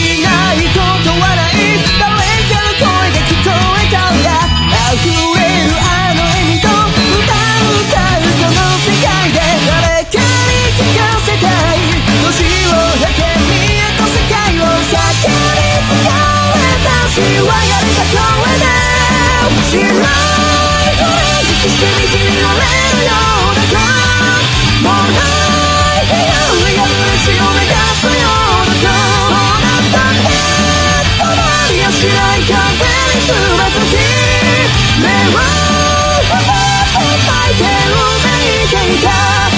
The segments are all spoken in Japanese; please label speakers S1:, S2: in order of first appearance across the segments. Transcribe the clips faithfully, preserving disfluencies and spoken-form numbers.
S1: しないことはない。誰かの声が聞こえたんだ。溢れるあの笑みと歌う歌うこの世界で誰かに聞かせたい。年を経て見えた世界を先に使われたしわやれた声で白い声引きしてみじめられるようなかもうない部屋上破る血を目指すようなかそうなったって止まりやしない風につまずき目を伏せて泣いてうめいていた。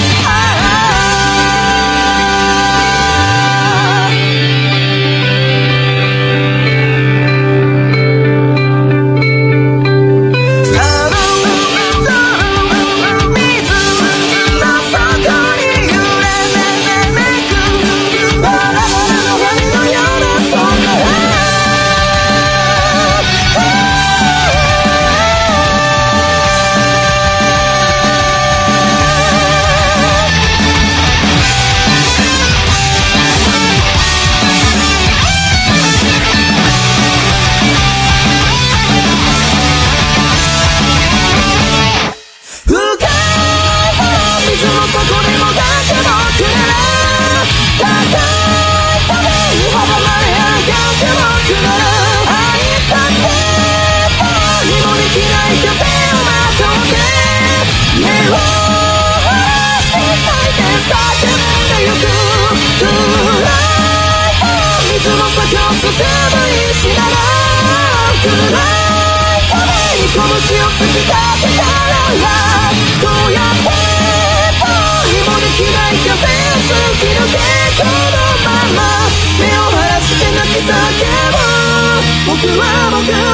S1: 拳を突き立てたらどうやって何もできない風を突き抜けこのまま目を晴らして泣き叫ぶ僕は僕